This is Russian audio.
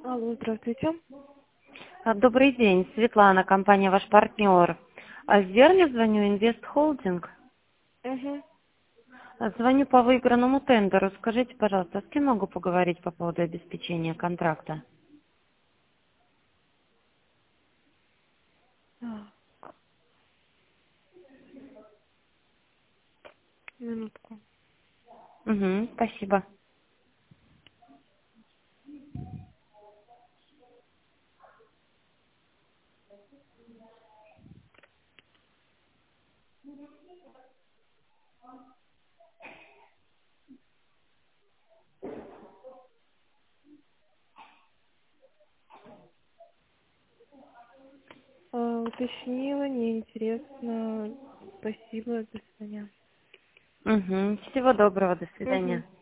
Алло, здравствуйте. Добрый день, Светлана, компания «Ваш партнер». Верно звоню, Инвест Холдинг. Угу. Звоню по выигранному тендеру. Скажите, пожалуйста, с кем могу поговорить по поводу обеспечения контракта? Минутку. Угу, спасибо. Уточнила, неинтересно. Спасибо, до свидания. Угу, всего доброго, до Угу. свидания.